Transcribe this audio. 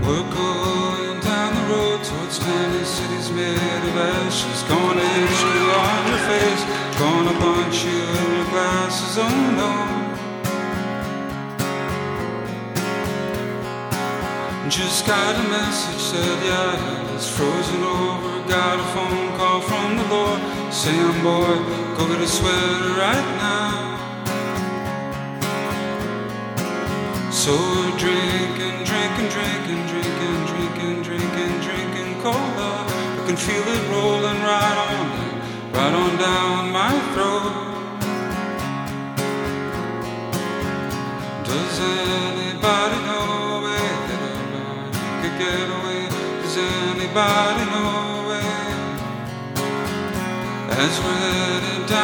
We're going down the road towards tiny cities made of ashes. Gonna hit you on your face, gonna punch you in your glasses, oh no. Just got a message, said yeah, it's frozen over. Got a phone call from the Lord, saying boy, go get a sweater right now. So we're drinking, drinking, drinking, drinking, drinking, drinking, drinking cola. I can feel it rolling right on down my throat. Does anybody know a way that I could get away? Does anybody know a way? As we're headed down